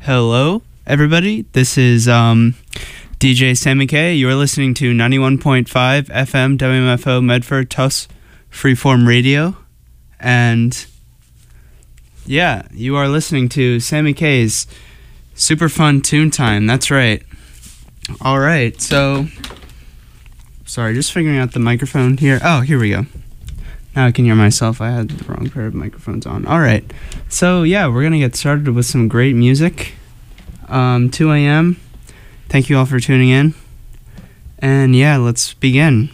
Hello, everybody. This is DJ Sammy K. You're listening to 91.5 FM WMFO Medford Tufts Freeform Radio. And yeah, you are listening to Sammy K's Super Fun Tune Time. That's right. All right, so... Sorry, just figuring out the microphone here. Oh, here we go. Now I can hear myself. I had the wrong pair of microphones on. All right. So, yeah, we're going to get started with some great music. 2 a.m. Thank you all for tuning in. And, yeah, let's begin.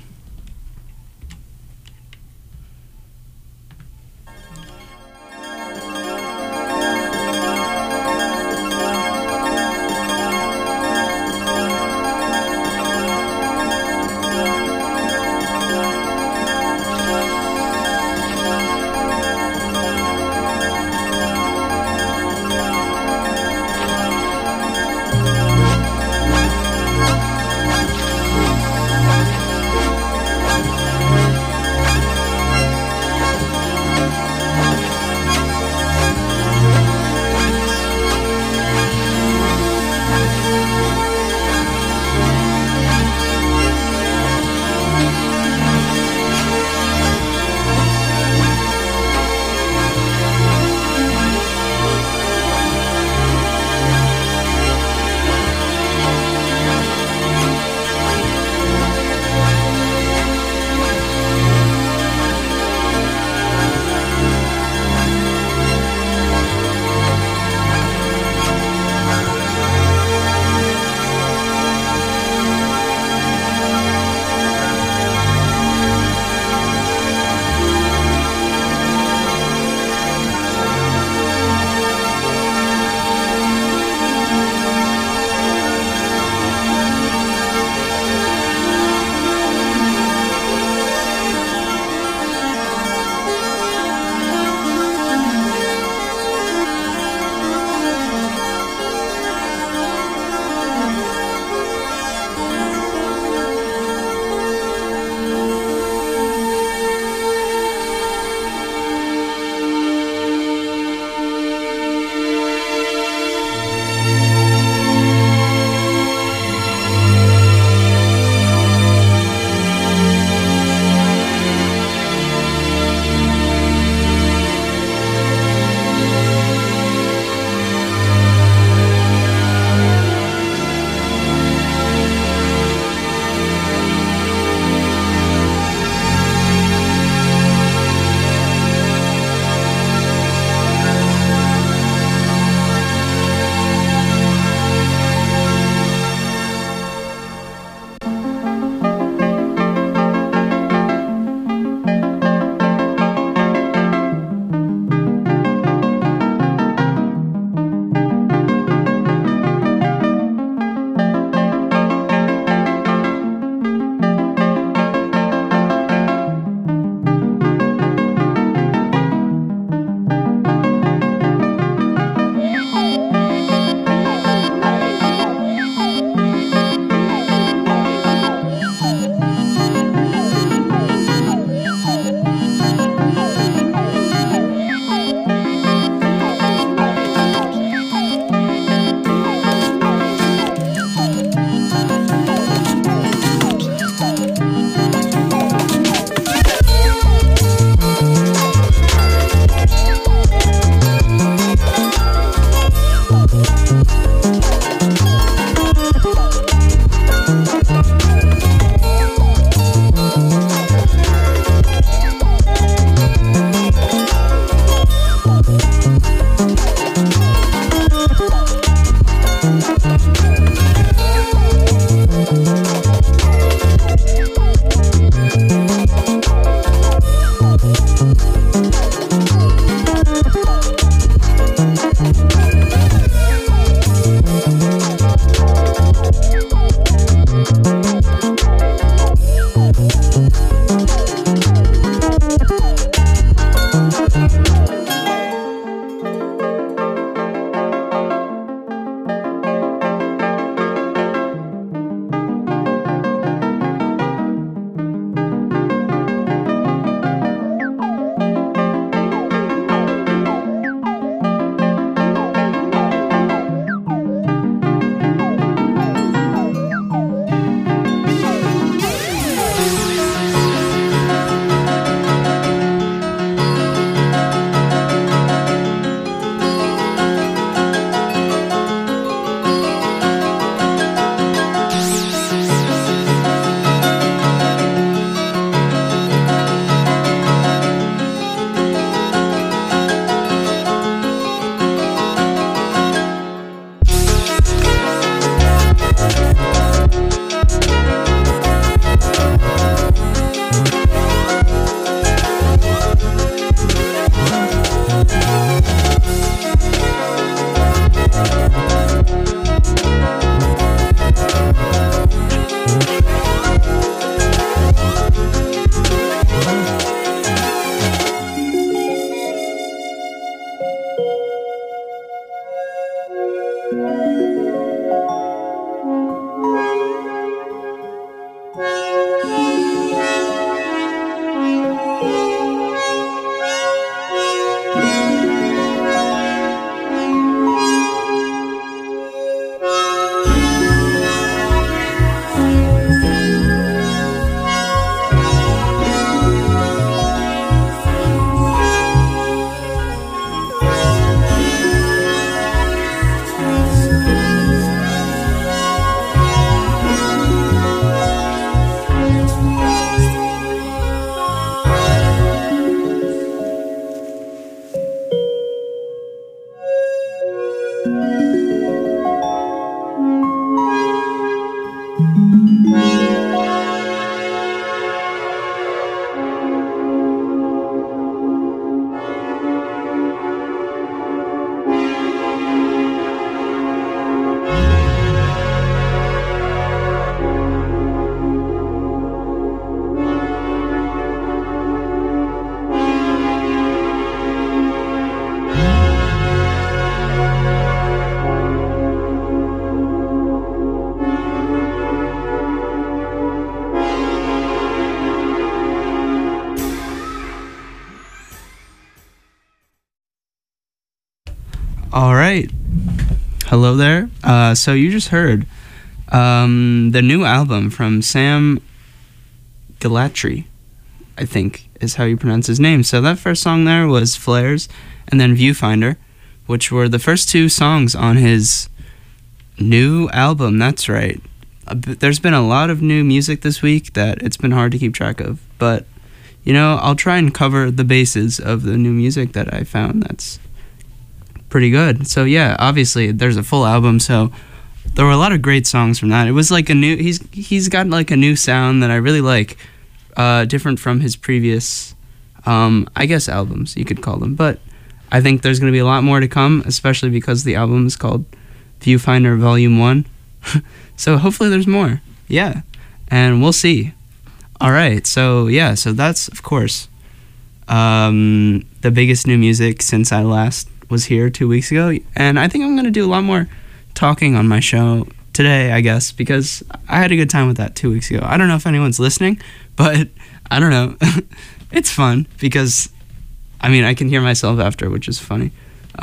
All right. Hello there. So you just heard the new album from Sam Galatry, I think is how you pronounce his name. So that first song there was Flares, and then Viewfinder, which were the first two songs on his new album. That's right. There's been a lot of new music this week that it's been hard to keep track of, but you know, I'll try and cover the bases of the new music that I found that's pretty good. So yeah, obviously there's a full album, so there were a lot of great songs from that. It was like a new, he's got like a new sound that I really like, different from his previous, I guess albums, you could call them, but I think there's going to be a lot more to come, especially because the album is called Viewfinder Volume 1. So hopefully there's more. Yeah. And we'll see. All right. So yeah, so that's, of course, the biggest new music since I last was here 2 weeks ago. And I think I'm going to do a lot more talking on my show today, I guess, because I had a good time with that 2 weeks ago. I don't know if anyone's listening, but I don't know. It's fun because, I mean, I can hear myself after, which is funny.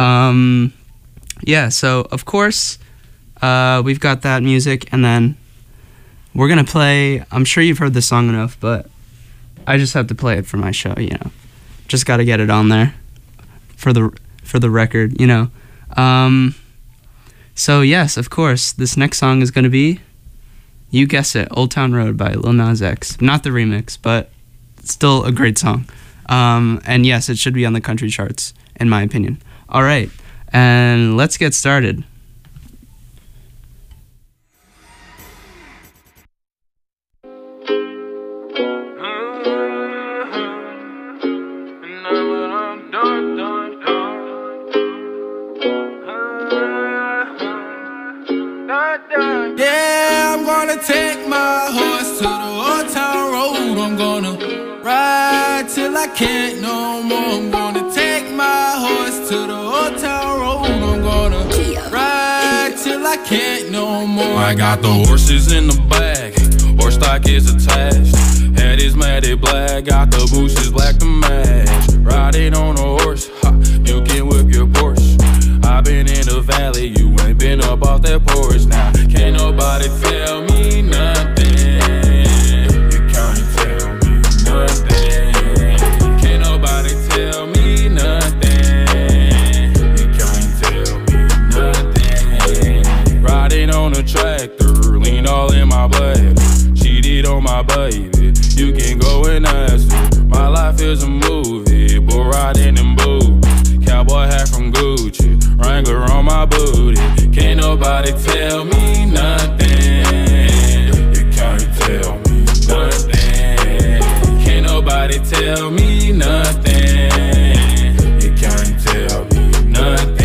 Yeah, so, of course, we've got that music, and then we're going to play, I'm sure you've heard this song enough, but I just have to play it for my show, you know. Just got to get it on there for the record, you know. So, yes, of course, this next song is going to be, you guess it, Old Town Road by Lil Nas X. Not the remix, but still a great song. And yes, it should be on the country charts, in my opinion. All right, and let's get started. Yeah, I'm gonna take my horse to the old town road. I'm gonna ride till I can't no more. I'm gonna take my horse to the old town road. I'm gonna ride till I can't no more. I got the horses in the bag, horse stock is attached. Head is matted black, got the bushes black to match. Riding on a horse, ha, you can whip your Porsche. I've been in the valley, you ain't been up off that porch. Now, can't nobody tell me nothing. You can't tell me nothing. Can't nobody tell me nothing. You can't tell me nothing. Riding on a tractor, lean all in my blood. Cheated on my baby, you can go and ask her. My life is a movie, bull riding in boots. Cowboy hat from Gucci, Wrangler on my booty. Can't nobody tell me nothing. You can't tell me nothing. Can't nobody tell me nothing. You can't tell me nothing.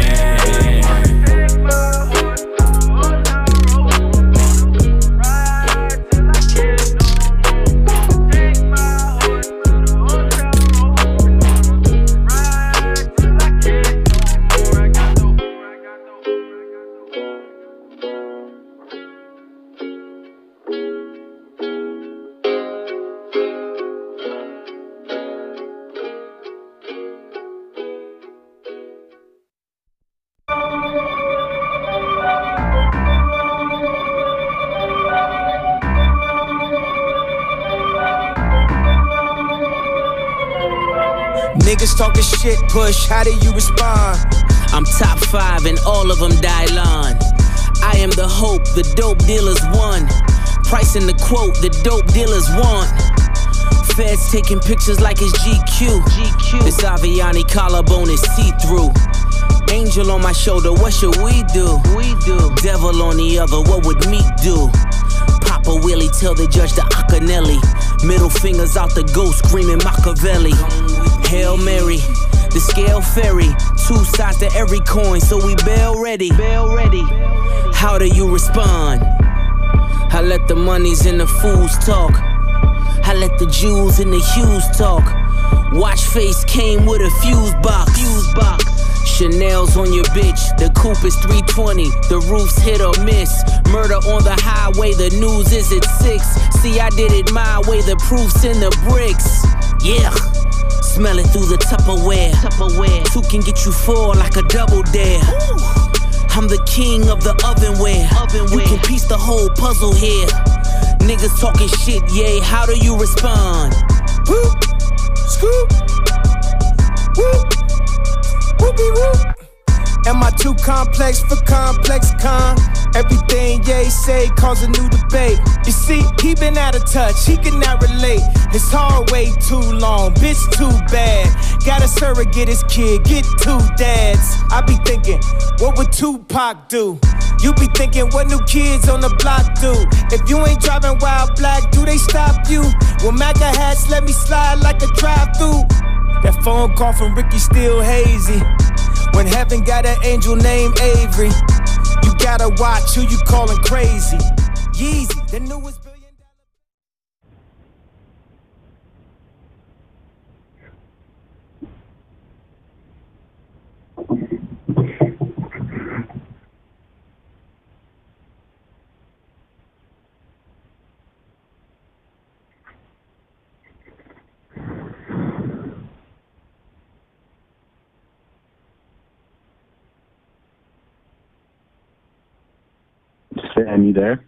Niggas talking shit, push, how do you respond? I'm top 5 and all of them Dylon. I am the hope, the dope dealers won. Pricing the quote, the dope dealers want. Feds taking pictures like it's GQ. This Aviani collarbone is see-through. Angel on my shoulder, what should we do? Devil on the other, what would meat do? Papa Willie tell the judge the Acanelli. Middle fingers out the ghost screaming Machiavelli. Hail Mary, the scale fairy. 2 sides to every coin, so we bail ready. How do you respond? I let the monies and the fools talk. I let the Jews and the Hughes talk. Watch face came with a fuse box. Chanel's on your bitch, the coupe is 320. The roof's hit or miss. Murder on the highway, the news is at 6. See, I did it my way, the proof's in the bricks. Yeah. Smell it through the Tupperware. Two can get you four like a double dare. I'm the king of the ovenware. You can piece the whole puzzle here. Niggas talking shit, yay, how do you respond? Whoop, scoop, whoop, whoopie whoop. Am I too complex for complex con? Everything Ye say cause a new debate. You see, he been out of touch, he cannot relate. His heart way too long, bitch too bad. Got a surrogate his kid, get two dads. I be thinking, what would Tupac do? You be thinking, what new kids on the block do? If you ain't driving wild black, do they stop you? Well, MAGA hats let me slide like a drive-thru. That phone call from Ricky still hazy. When heaven got an angel named Avery, you gotta watch who you callin' crazy. Yeezy, the newest $1 billion. Sam, you there?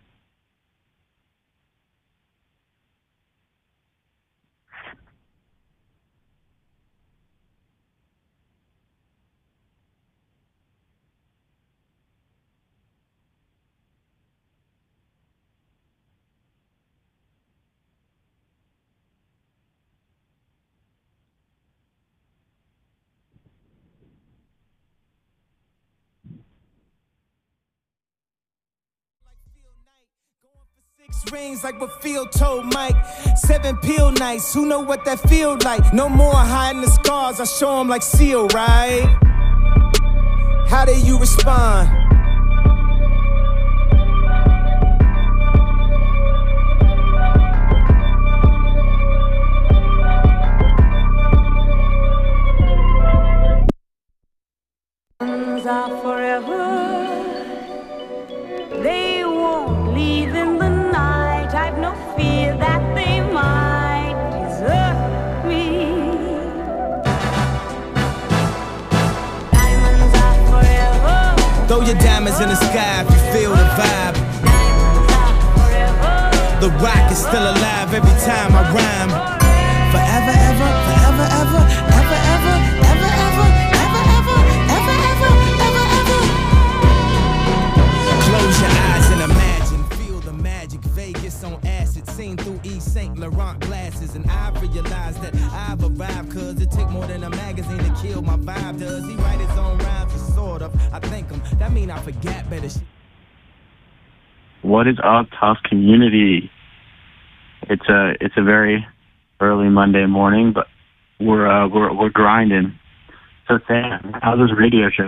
Rings like what Phil told Mike. 7 pill nights, who know what that feel like? No more hiding the scars, I show them like Seal, right? How do you respond? Are forever. They won't leave in the night. I've no fear that they might desert me. Diamonds are forever. Throw your diamonds in the sky if you feel the vibe. Diamonds are forever. The rock is still alive every time I rhyme. Forever, ever, forever, ever, ever, ever, ever, ever, ever, ever, ever, ever, ever, ever. Close your eyes and imagine, feel the magic. Vegas on acid, seen through East St. Laurent glasses. And I realized that I've arrived, cause it take more than a magazine to kill my vibe. Does he write his own rhymes? Sort of. I think him. That mean I forgot better shit. What is up, Tough community? It's a very early Monday morning, but we're grinding. So Sam, how's this radio show?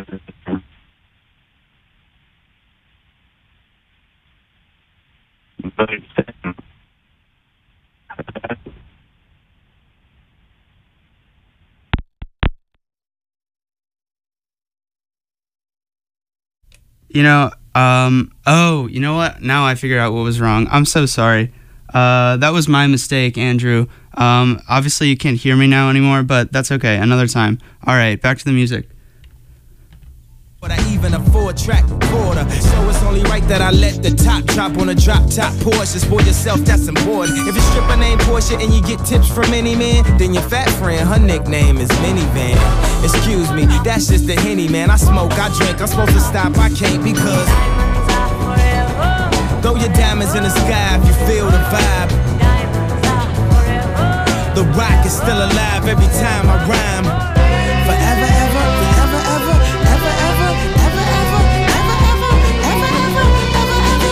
Oh, you know what? Now I figure out what was wrong. I'm so sorry. That was my mistake, Andrew. Obviously you can't hear me now anymore, but that's okay. Another time. All right, back to the music. But I even a 4-track recorder, so it's only right that I let the top drop on a drop-top Porsche. Spoil yourself, that's important. If your stripper named Portia and you get tips from any man, then your fat friend, her nickname is Minivan. Excuse me, that's just the Henny, man. I smoke, I drink, I'm supposed to stop, I can't because Diamonds are forever. throw your diamonds in the sky if you feel the vibe. Diamonds are forever. The rock is still alive every time I rhyme. Forever, ever, forever, ever, ever, ever, ever, ever, ever, ever, ever, ever, ever,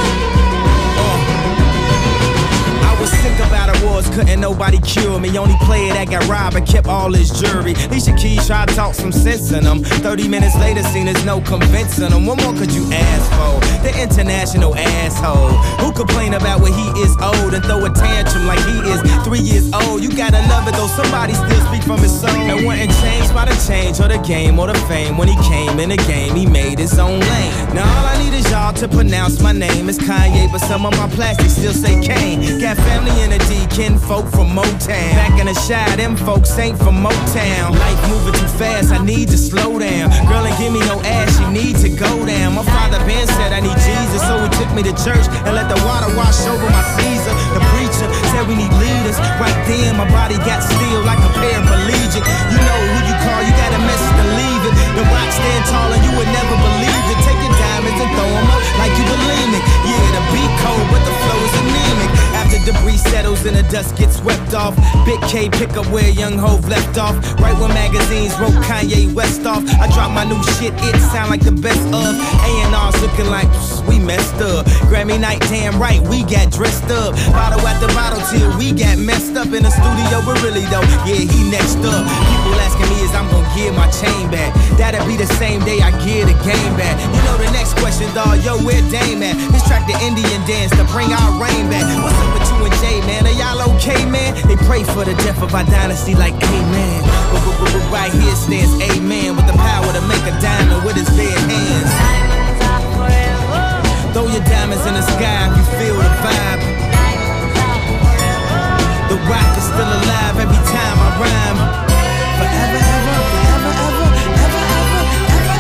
ever. I was sick about awards, couldn't nobody cure me. Only player that got robbed and kept all his jury. Alicia Keys tried to talk some sense in them. 30 minutes later, seen there's no convincing them. What more could you ask for? The international asshole who complain about when he is old and throw a tantrum like he is 3 years old. You gotta love it though, somebody still speak from his soul. And wasn't changed by the change or the game or the fame. When he came in the game, he made his own lane. Now all I need is y'all to pronounce my name. It's Kanye, but some of my plastics still say Kane. Got family in the D, kinfolk from Motown. Back in the shy, them folks ain't from Motown. Life moving too fast, I need to slow down. Girl ain't give me no ass, she need to go down. My father Ben said I need Jesus, so he took me to church and let the water wash over my Caesar. The preacher said we need leaders. Right then, my body got still like a paraplegic. You know who you call, you got a message to leave it. The rock stand tall and you would never believe it. Take your diamonds and throw them up like you bulimic. Yeah, the beat cold, but the flow is anemic. After debris settles and the dust gets swept off, Big K pick up where Young Hov left off. Right when magazines wrote Kanye West off, I drop my new shit, it sound like the best of. A&R's looking like we messed up. Grammy night, damn right, we got dressed up. Bottle after bottle till we got messed up in the studio, but really though, yeah, he next up. People asking me is I'm gonna give my chain back. That'll be the same day I give the game back. You know the next question, dawg, yo, where Dame at? This track the Indian dance to bring our rain back. What's up with you and Jay, man? Are y'all okay, man? They pray for the death of our dynasty like amen. But right here stands amen, with the power to make a diamond with his bare hands. Diamonds are forever. Throw your diamonds in the sky if you feel the vibe. Diamonds are forever. The rock is still alive every time I rhyme. Forever, ever, forever, ever, ever, ever, ever,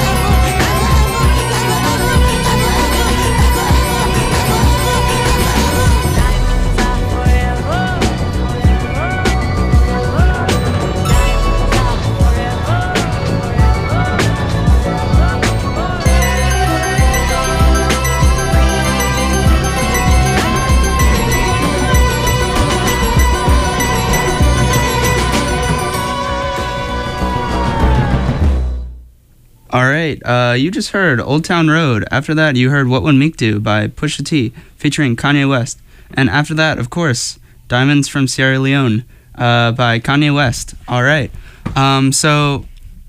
Diamonds are forever. All right, you just heard Old Town Road. After that, you heard What Would Meek Do by Pusha T featuring Kanye West. And after that, of course, Diamonds from Sierra Leone by Kanye West. All right. So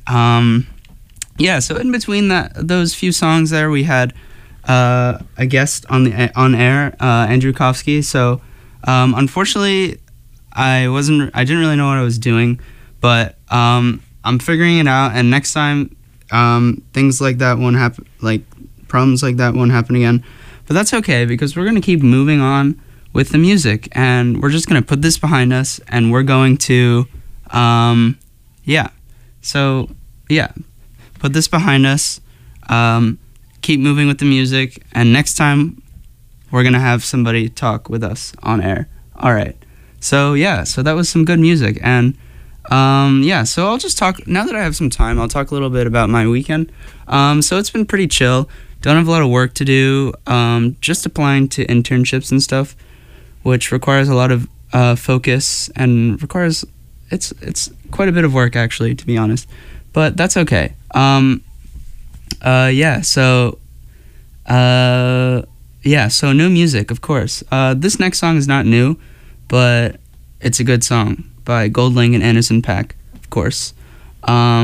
in between those few songs there, we had a guest on air, Andrew Kofsky. So unfortunately, I didn't really know what I was doing, but I'm figuring it out, and next time things like that won't happen, like problems like that won't happen again. But that's okay, because we're going to keep moving on with the music, and we're just going to put this behind us, and we're going to put this behind us, keep moving with the music, and next time we're going to have somebody talk with us on air. All right. So that was some good music, and so I'll just talk, now that I have some time, I'll talk a little bit about my weekend. So it's been pretty chill. Don't have a lot of work to do. Just applying to internships and stuff, which requires a lot of focus and requires, it's quite a bit of work actually, to be honest. But that's okay. So new music, of course. This next song is not new, but it's a good song by Goldlink and Anderson .Paak, of course. So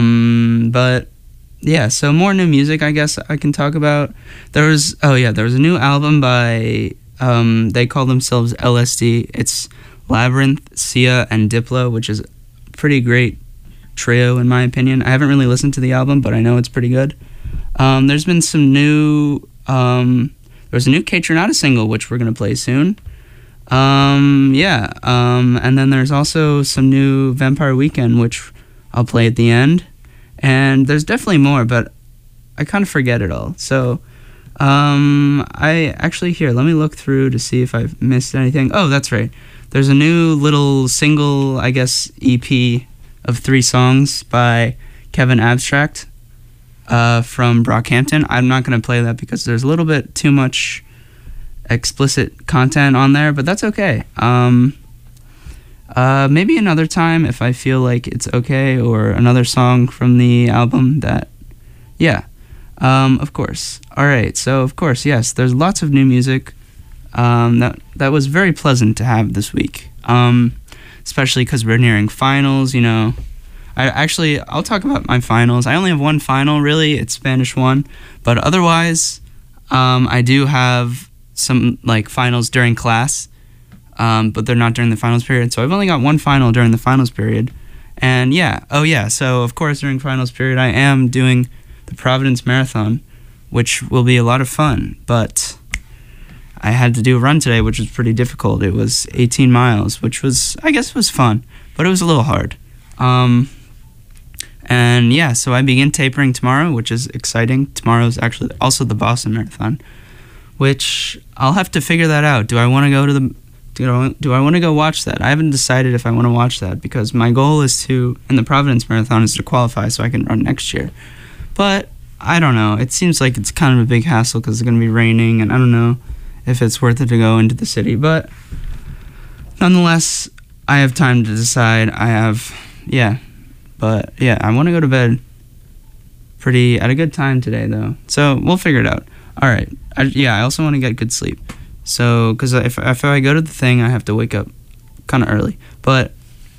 more new music, I guess I can talk about. There was a new album by, they call themselves LSD. It's Labyrinth, Sia, and Diplo, which is a pretty great trio in my opinion. I haven't really listened to the album, but I know it's pretty good. There's been some new, there's a new Kaytranada single, which we're going to play soon. And then there's also some new Vampire Weekend, which I'll play at the end. And there's definitely more, but I kind of forget it all. So, let me look through to see if I've missed anything. Oh, that's right. There's a new little single, I guess, EP of 3 songs by Kevin Abstract, from Brockhampton. I'm not going to play that because there's a little bit too much explicit content on there, but that's okay. Maybe another time if I feel like it's okay, or another song from the album that, of course. All right, so of course, yes, there's lots of new music that was very pleasant to have this week, especially because we're nearing finals, you know. I'll talk about my finals. I only have one final, really. It's Spanish 1, but otherwise, I do have some like finals during class, but they're not during the finals period. So I've only got one final during the finals period. And so of course during finals period I am doing the Providence Marathon, which will be a lot of fun, but I had to do a run today, which was pretty difficult. It was 18 miles, which was, I guess, was fun, but it was a little hard. And yeah, so I begin tapering tomorrow, which is exciting. Tomorrow's actually also the Boston Marathon, which I'll have to figure that out. Do I want to go to the do I want to go watch that? I haven't decided if I want to watch that, because my goal is to, in the Providence Marathon, is to qualify so I can run next year. But I don't know. It seems like it's kind of a big hassle because it's going to be raining, and I don't know if it's worth it to go into the city. But nonetheless, I have time to decide. But yeah, I want to go to bed at a good time today, though. So we'll figure it out. All right. I also want to get good sleep. So, because if I go to the thing, I have to wake up kind of early. But,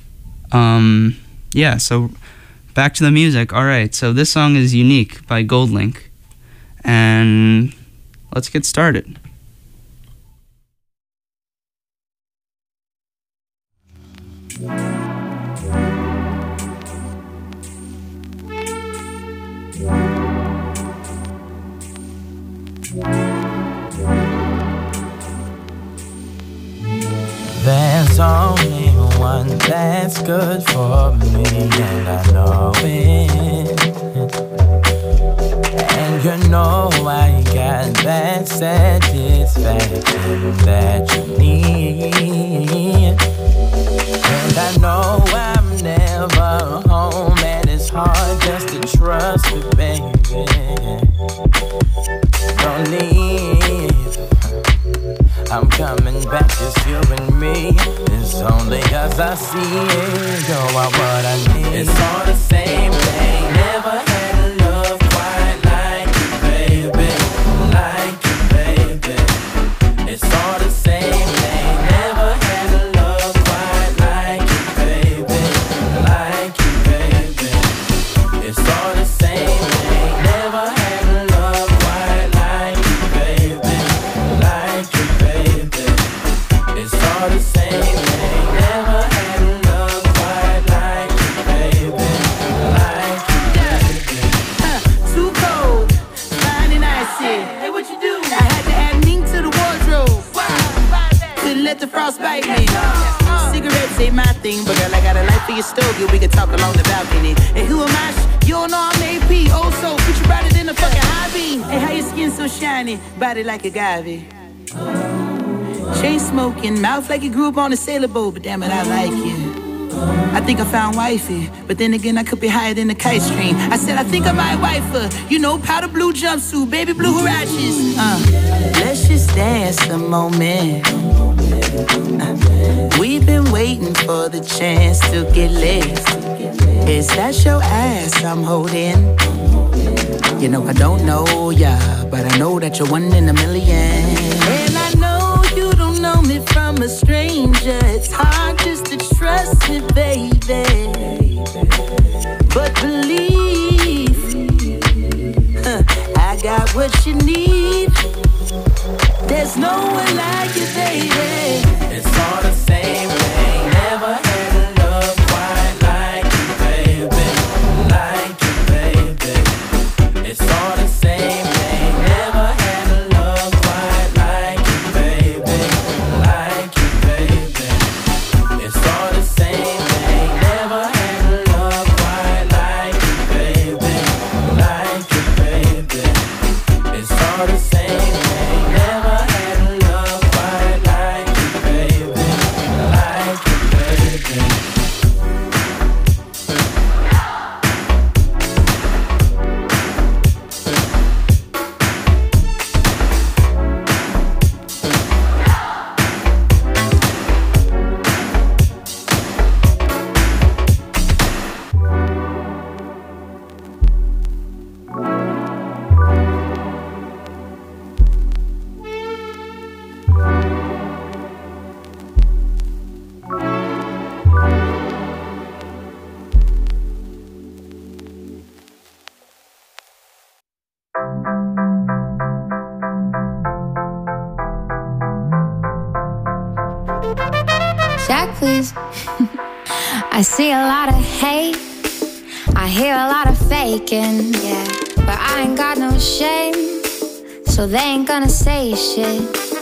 yeah, so back to the music. All right, so this song is Unique by Goldlink. And let's get started. There's only one that's good for me, and I know it. And you know I got that satisfaction that you need. And I know I'm never home, and it's hard just to trust me, baby. Don't leave. I'm coming back, just you and me. It's only 'cause I see it. You're what I need. It's all the same thing. Never had a love quite like you, baby. Like you, baby. It's all the same thing. Never had a love quite like you, baby. Like you, baby. It's all the same thing. Never had a love quite like you, baby. Like you, baby. It's all the same thing. Never had a love quite like you, baby. Like you, baby. Too cold, fine and icy. Hey, what you do? I had to add mink to the wardrobe. Couldn't let the frost bite me. Cigarettes ain't my thing, but girl, I got a light for your stogie. We can talk along the balcony. And who am I? You don't know I'm AP. Oh, so put you brighter than a fucking high beam. And how your skin so shiny, body like agave. Chain smoking, mouth like you grew up on a sailboat, but damn it, I like you. I think I found wifey, but then again, I could be higher than the kite stream. I said I think I might wife her. You know, powder blue jumpsuit, baby blue huaraches. Let's just dance a moment. We've been waiting for the chance to get lit. Is that your ass I'm holding? You know I don't know ya, but I know that you're one in a million. And I know you don't know me from a stranger. It's hard just to trust me, baby. But believe, I got what you need. There's no one like you, baby. It's all the same thing. Never had a love quite like you, baby. Like you, baby. It's all the same thing. Never had a love quite like you, baby. Like you, baby. It's all the same thing. Never had a love quite like you, baby. Like you, baby. It's all the same thing. Never had a love quite like you, baby. Like you, baby. Jack, please. I see a lot of hate. I hear a lot of faking, yeah. But I ain't got no shame, so they ain't gonna say shit.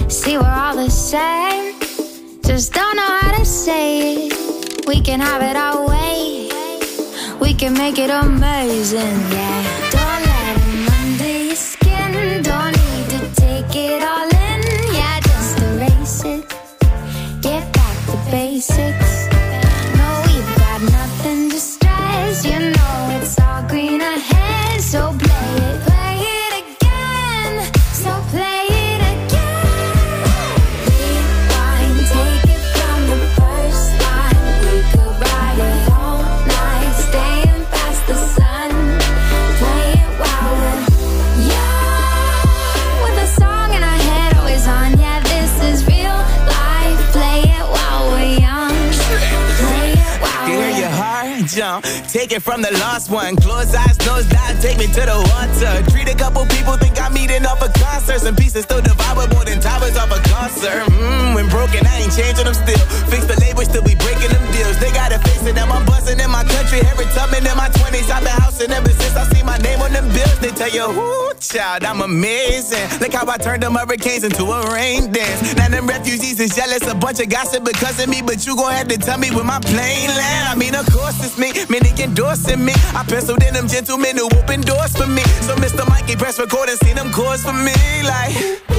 See, we're all the same, just don't know how to say it. We can have it our way, we can make it amazing, yeah. Don't let him under your skin, don't need to take it all in, yeah. Just erase it, get back to basics. No, we've got nothing to stress, you know it's all green ahead. So play it again, so play it again. Rewind, take it from the first line. We could ride it all night, staying past the sun. Play it while we're young, with a song in our head always on. Yeah, this is real life. Play it while we're young. Play it while we're Hear your heart jump, take it from the lost one. Close eyes, nose dive, take me to the water. Treat a couple people, think I'm eating off a concert. Some pieces still devour more than towers off a concert. When broken, I ain't changing them still. Fix the label, still be breaking them deals. They gotta face it, I'm buzzing in my country. Harry Tubman in my 20s, I've been housing ever since I see my name on them bills. They tell you, ooh, child, I'm amazing. Look how I turned them hurricanes into a rain dance. Now them refugees is jealous, a bunch of gossip because of me. But you gon' have to tell me when my plane land. I mean, of course it's me, many endorsing me. I penciled in them gentlemen who open doors for me. So Mr. Mikey, press record and see them chords for me. Like,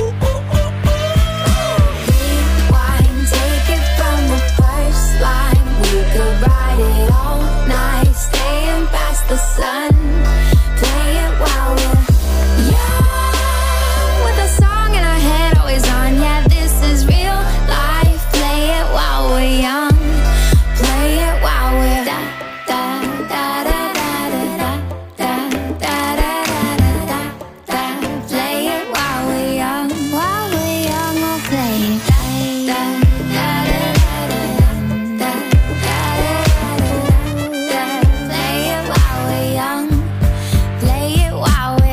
rewind, take it from the first line. We could ride it all night, staying past the sun. Play it while we're young, with a song in our head always on. Yeah, this is real life. Play it while we're young. Play it while we're da da da da da da da da da da da. Play it while we're young. While we're young, we'll play it. Da da da da da da da. Play it while we're young. Play it while we're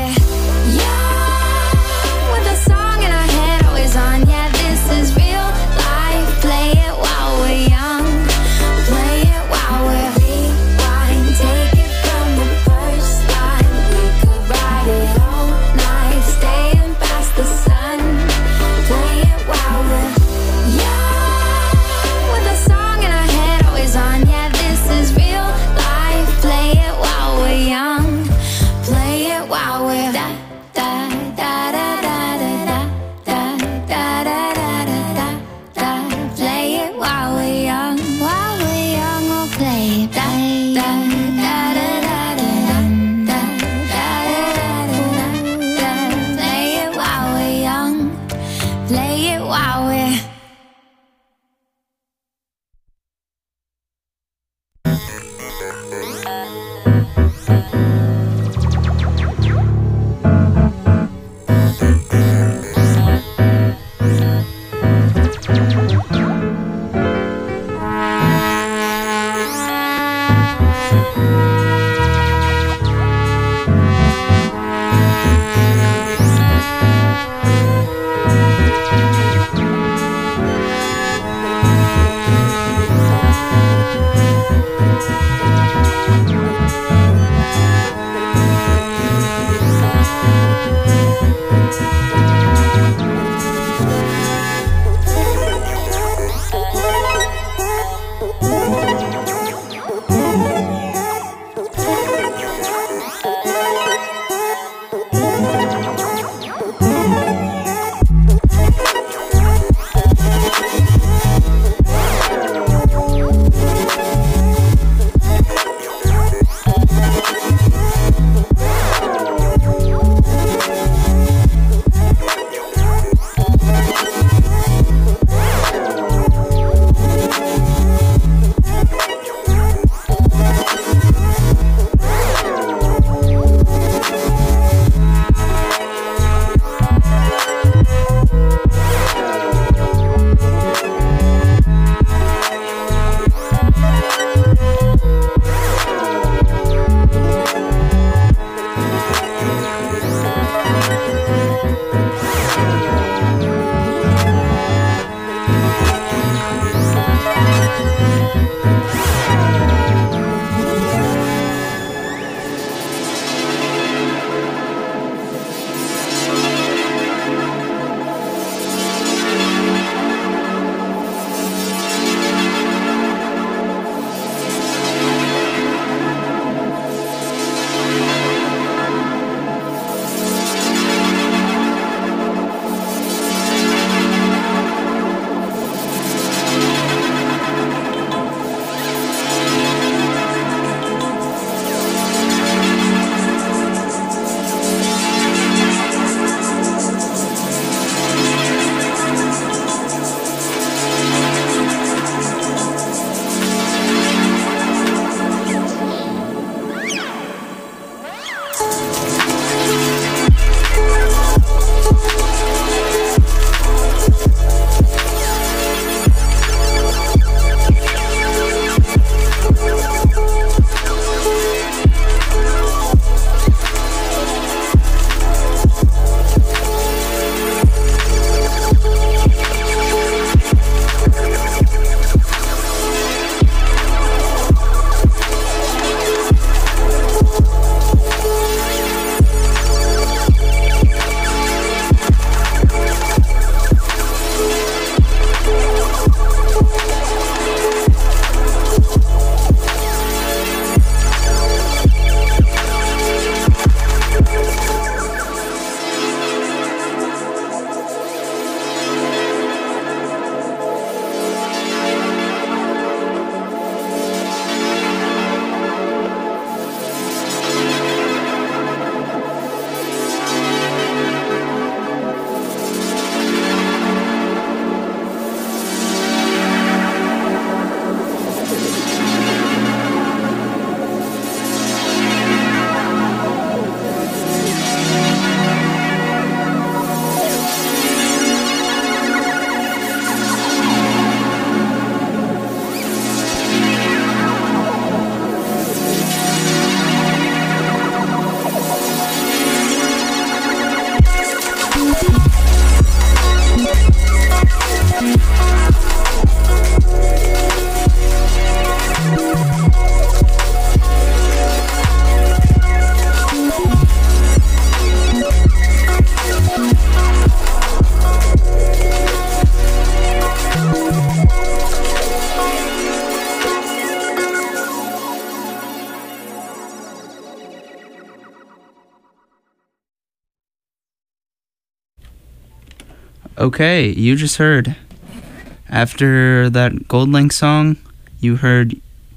Okay, you just heard, after that Gold Link song, you heard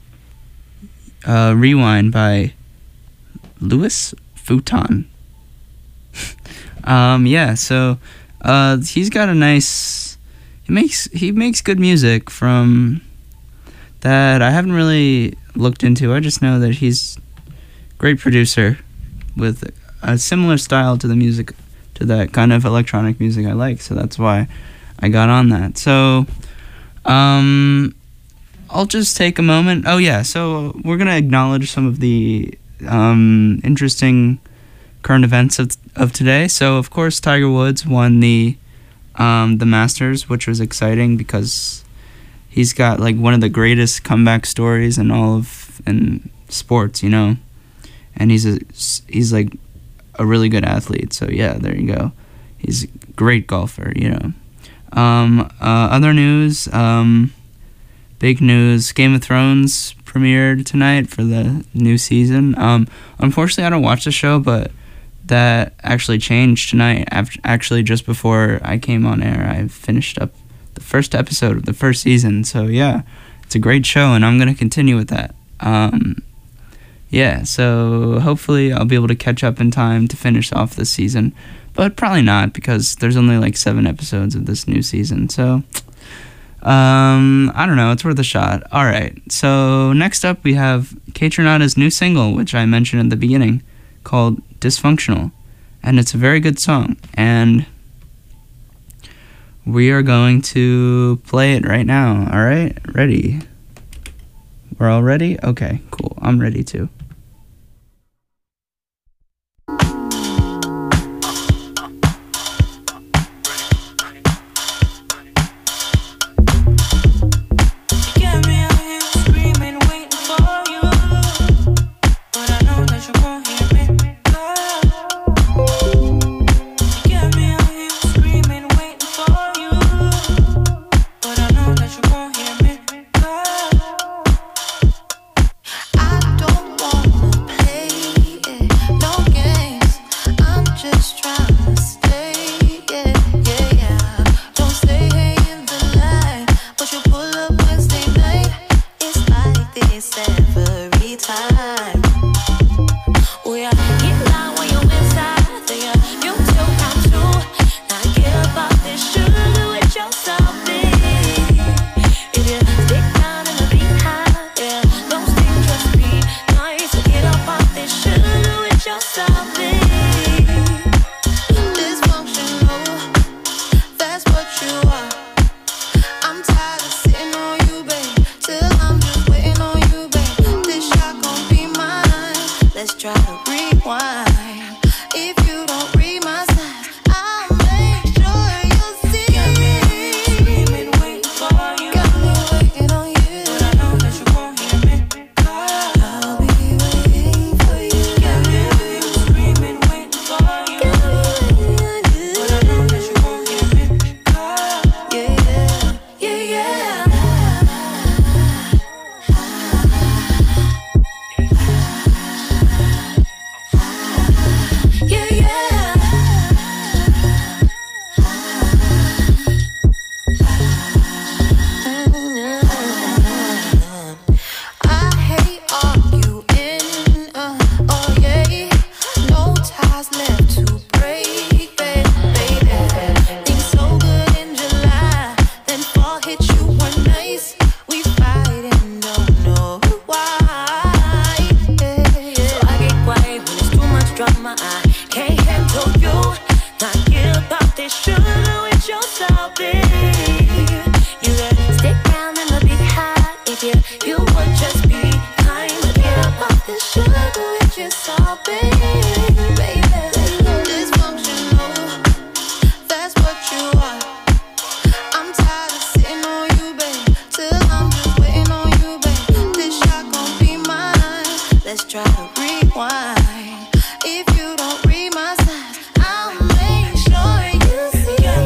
Rewind by Louis Vuitton. Yeah, so he's got a nice, he makes good music from that I haven't really looked into. I just know that he's a great producer with a similar style to the music, to that kind of electronic music I like, so that's why I got on that. So I'll just take a moment. Oh yeah, so we're gonna acknowledge some of the interesting current events of today. So of course Tiger Woods won the Masters, which was exciting because he's got like one of the greatest comeback stories in all of sports, you know, and he's like a really good athlete. So yeah, there you go. He's a great golfer, you know. Other news, big news, Game of Thrones premiered tonight for the new season. Unfortunately, I don't watch the show, but that actually changed tonight. Actually, just before I came on air, I finished up the first episode of the first season. So yeah, it's a great show, and I'm going to continue with that. Yeah, so hopefully I'll be able to catch up in time to finish off this season, but probably not because there's only like 7 episodes of this new season. So I don't know, it's worth a shot. All right, so next up we have Kaytranada's new single, which I mentioned in the beginning, called Dysfunctional, and it's a very good song, and we are going to play it right now. All right, ready? We're all ready? Okay, cool. I'm ready too. If you don't read my signs, I'll make sure you see.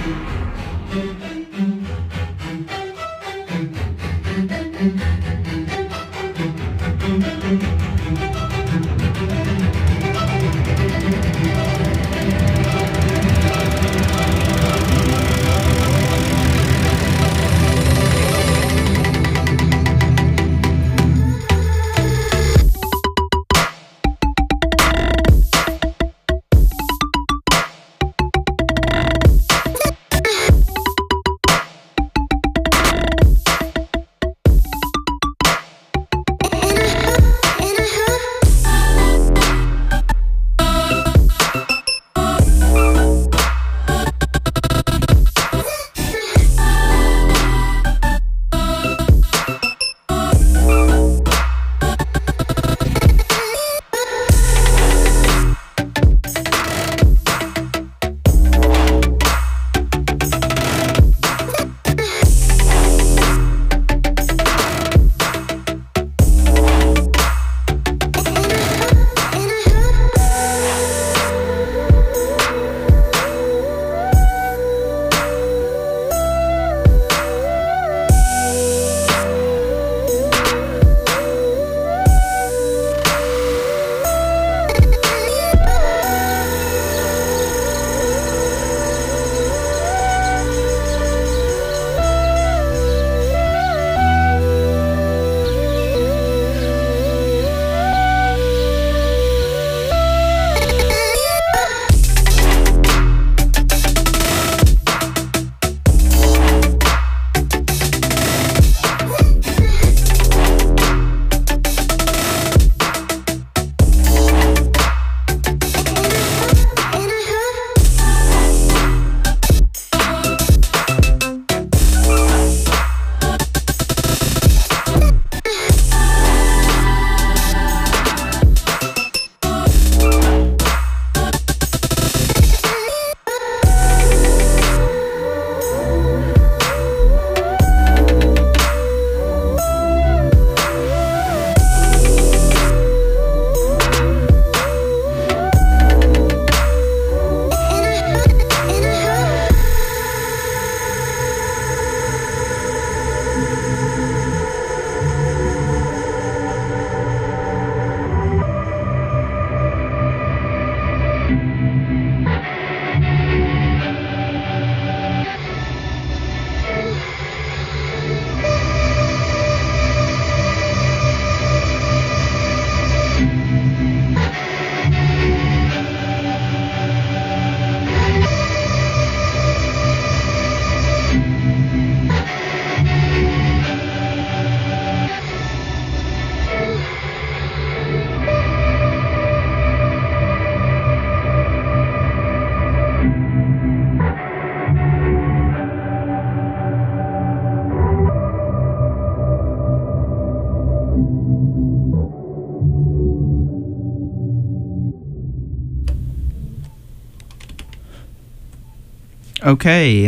Okay,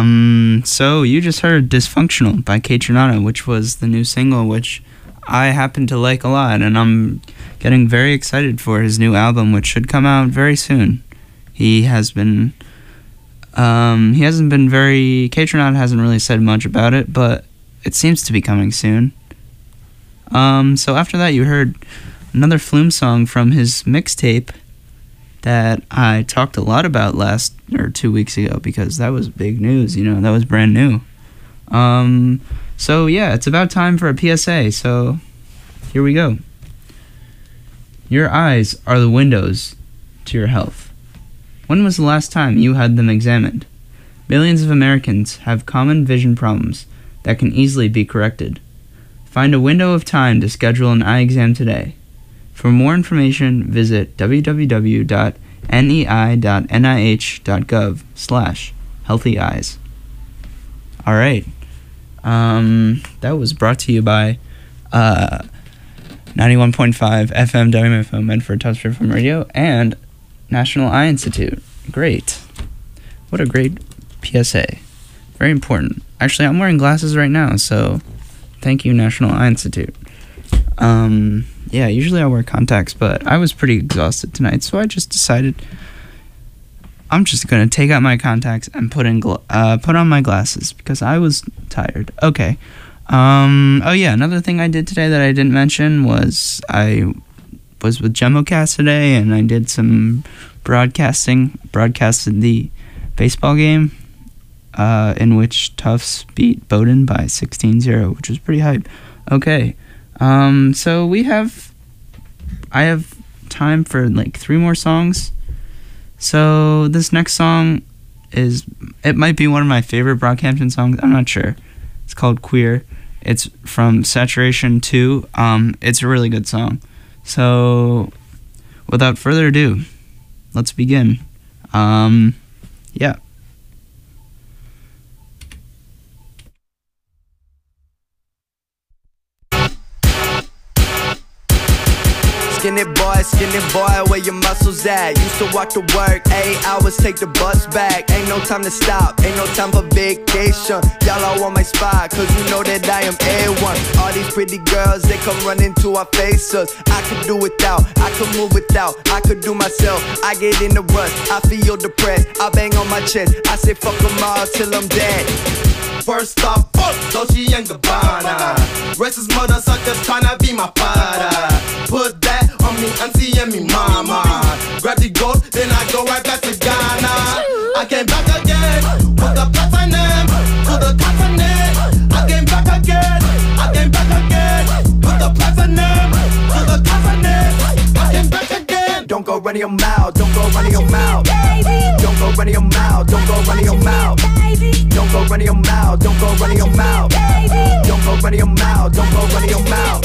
so you just heard Dysfunctional by Kaytranada, which was the new single, which I happen to like a lot, and I'm getting very excited for his new album, which should come out very soon. Kaytranada hasn't really said much about it, but it seems to be coming soon. So after that, you heard another Flume song from his mixtape that I talked a lot about 2 weeks ago, because that was big news, that was brand new. So yeah, it's about time for a PSA, so here we go. Your eyes are the windows to your health. When was the last time you had them examined? Millions of Americans have common vision problems that can easily be corrected. Find a window of time to schedule an eye exam today. For more information, visit www.nei.nih.gov/healthyeyes. All right. That was brought to you by 91.5 FM WMFO Medford Tufts Freeform Radio and National Eye Institute. Great. What a great PSA. Very important. Actually, I'm wearing glasses right now, so thank you, National Eye Institute. Yeah, usually I wear contacts, but I was pretty exhausted tonight, so I just decided I'm just gonna take out my contacts and put on my glasses because I was tired. Okay. Oh yeah, another thing I did today that I didn't mention was I was with Gemocast today, and I did some broadcasted the baseball game in which Tufts beat Bowdoin by 16-0, which was pretty hype. Okay, so I have time for like 3 more songs. So this next song it might be one of my favorite Brockhampton songs. I'm not sure. It's called Queer. It's from Saturation 2. It's a really good song. So without further ado, let's begin. Yeah. Skinny boy, where your muscles at? Used to walk to work, 8 hours, take the bus back. Ain't no time to stop, ain't no time for vacation. Y'all all on my spot, cause you know that I am A1. All these pretty girls, they come running to our faces. I could do without, I could move without, I could do myself. I get in the rut, I feel depressed, I bang on my chest. I say fuck them all till I'm dead. First off, fuck Dolce & Gabbana. Racist mother suckers tryna be my father. Put that on me auntie and me mama. Grab the gold, then I go right back to Ghana. I came back again with the platinum to the continent. I came back again with the platinum to the continent. I came back again. Don't go running your mouth, don't go running your mouth. Don't go running your mouth, don't go running your mouth. Don't go running your mouth, don't go running your mouth. Don't go running your mouth, don't go running your mouth.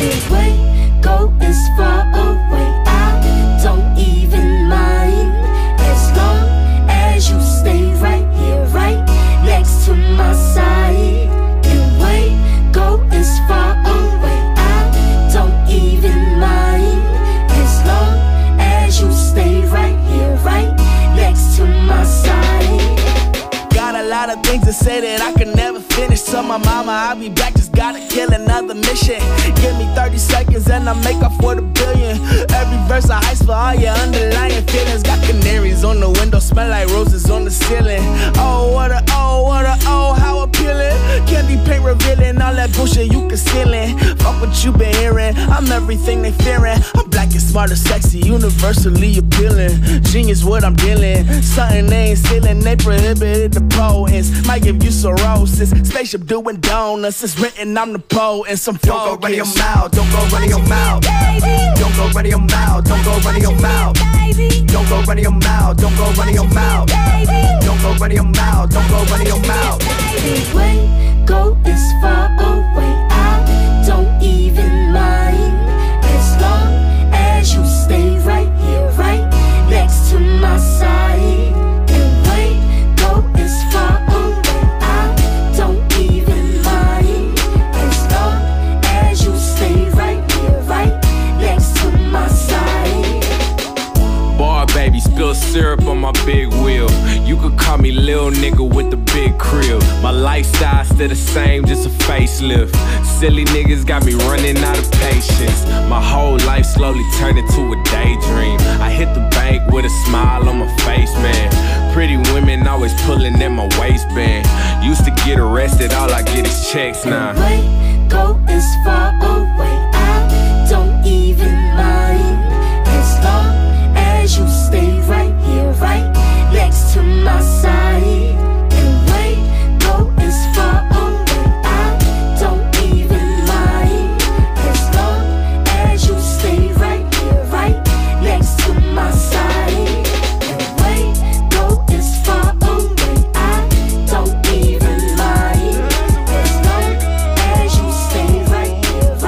Go as far away, I don't even mind. As long as you stay right here, right next to my side. And wait, go as far away, I don't even mind. As long as you stay right here, right next to my side. Got a lot of things to say that I can never finish. Tell my mama I'll be back, just gotta kill another mission. Give me 30 seconds and I make up for the billion. Every verse I ice for all your underlying feelings. Got canaries on the window, smell like roses on the ceiling. Oh, what a how appealing. Candy paint revealing all that bullshit you concealing. Fuck what you been hearing, I'm everything they fearing. I'm black and smart and sexy, universally appealing. Genius what I'm dealing, something they ain't stealing. They prohibited the poets, might give you cirrhosis. Spaceship doing donuts, it's written I'm the poet and some focus. Don't go running your mouth, don't go running your mouth. Don't go running your mouth, don't go running your mouth. Don't go running your mouth, don't go running your mouth. Don't go running your mouth, don't go running your mouth. Wait, go as far away, I don't even mind. As long as you stay right here, right next to my side. And wait, go as far away, I don't even mind. As long as you stay right here, right next to my side. Bar baby, spill syrup on my big wheel. You could call me lil nigga with the big crib. My lifestyle still the same, just a facelift. Silly niggas got me running out of patience. My whole life slowly turned into a daydream. I hit the bank with a smile on my face, man. Pretty women always pulling in my waistband. Used to get arrested, all I get is checks now. Wait, go as far away, I don't even mind. As long as you stay right here, right next to my side. And wait, go as far away, I don't even mind. As long as you stay right here, right next to my side. And wait, go as far away, I don't even mind. As long as you stay right here,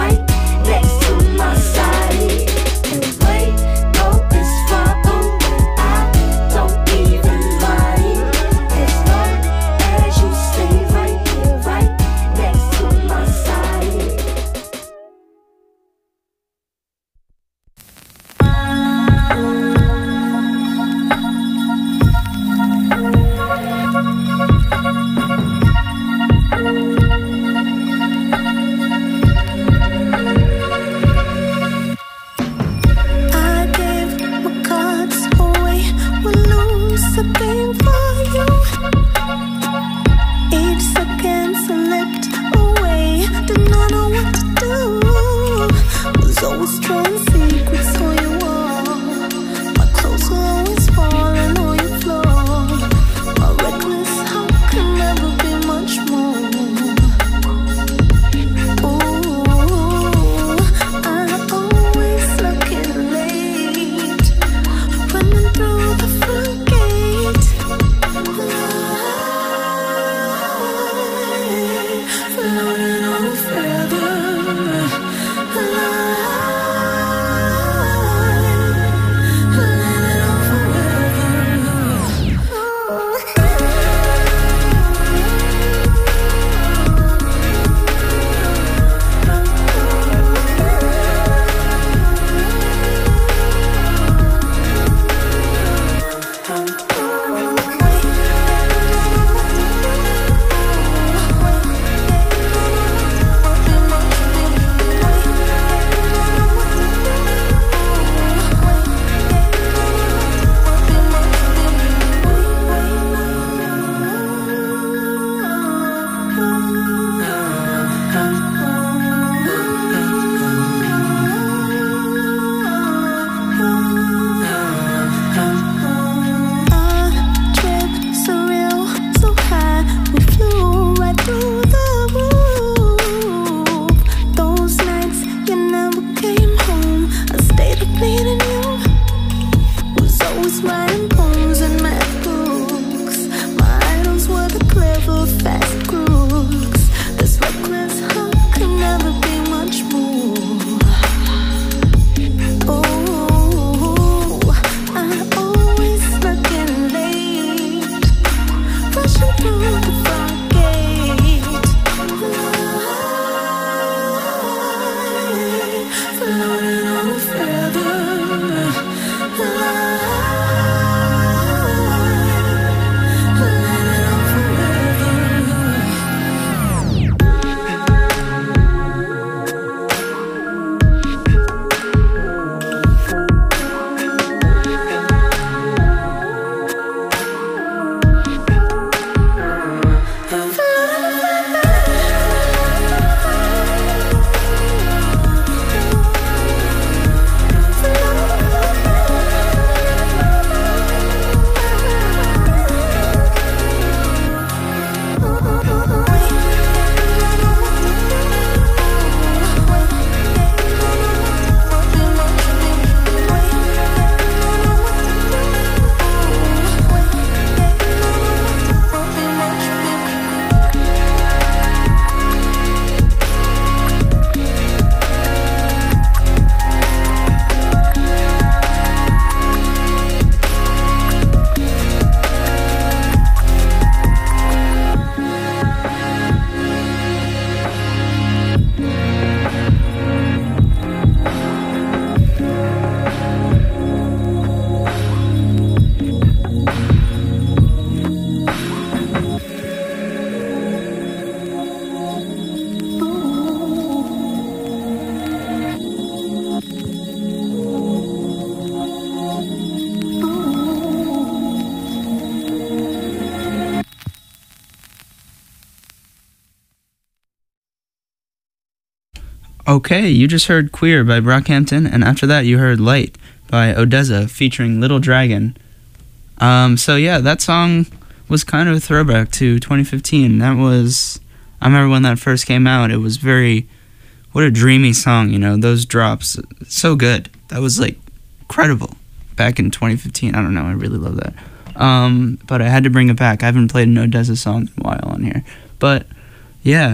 Okay, you just heard Queer by Brockhampton, and after that you heard Light by Odessa featuring Little Dragon. So yeah, that song was kind of a throwback to 2015. That was, I remember when that first came out, it was what a dreamy song, you know, those drops, so good. That was like incredible back in 2015. I don't know, I really love that. But I had to bring it back. I haven't played an Odessa song in a while on here. But yeah,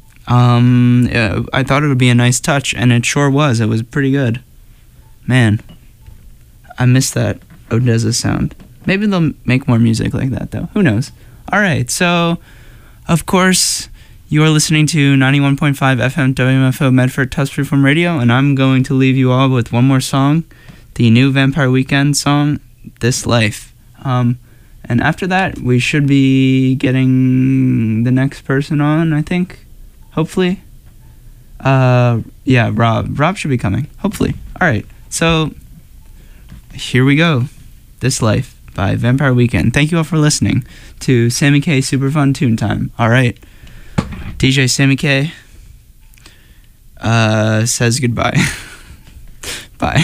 I thought it would be a nice touch, and it sure was. It was pretty good. Man, I miss that Odessa sound. Maybe they'll make more music like that, though. Who knows? All right, so, of course, you are listening to 91.5 FM WMFO Medford Tufts Freeform Radio, and I'm going to leave you all with one more song, the new Vampire Weekend song, This Life. And after that, we should be getting the next person on, I think. Hopefully. Yeah, Rob. Rob should be coming. Hopefully. All right. So, here we go. This Life by Vampire Weekend. Thank you all for listening to Sammy K Super Fun Tune Time. All right. DJ Sammy K says goodbye. Bye.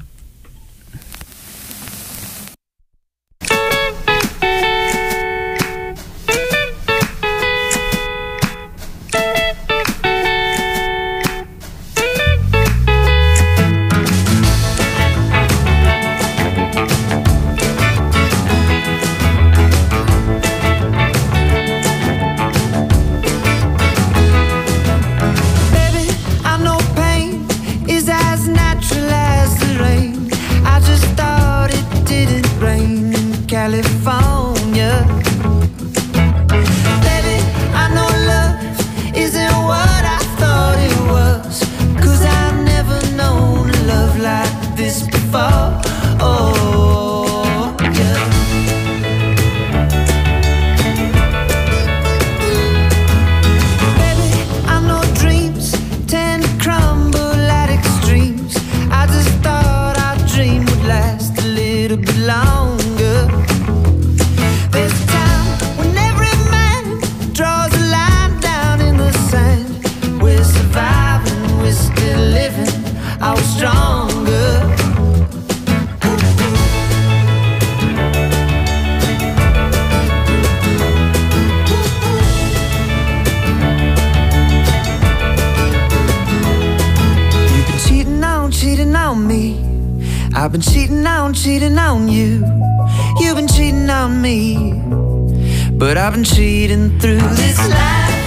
I've been cheating on you. You've been cheating on me. But I've been cheating through this life,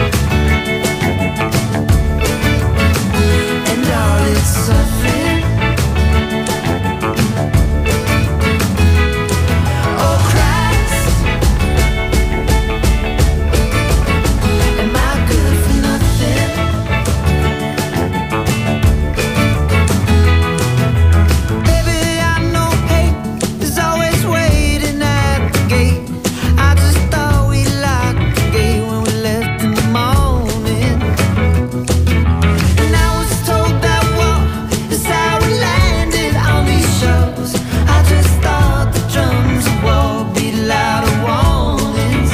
and all its suffering. Oh Christ, am I good for nothing? Baby, I know hate is always waiting at the gate. I just thought we locked the gate when we left in the morning. And I was told that war is how we landed on these shores. I just thought the drums of war beat louder warnings.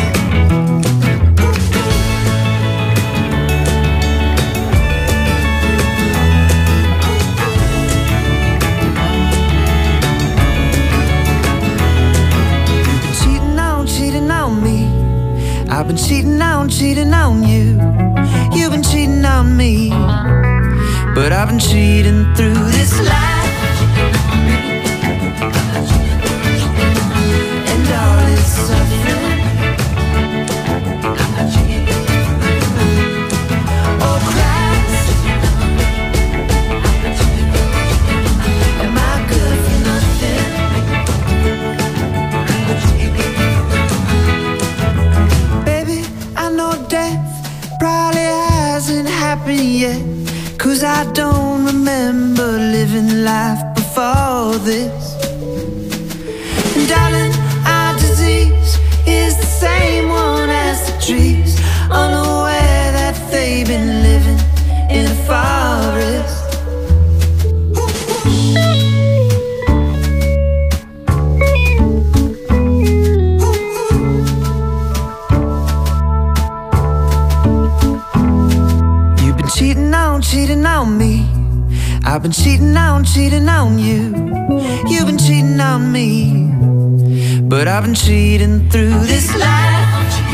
You've been cheating on me. I've been cheating on you. You've been cheating on me. But I've been cheating through this life, and all its suffering. Oh Christ, am I good for nothing? Baby, I know death probably hasn't happened yet, 'cause I don't remember living life before this. And darling, our disease is the same one as the trees, unaware that they've been living in a forest. You've been cheating I've been cheating on you. You've been cheating on me. But I've been cheating through this life.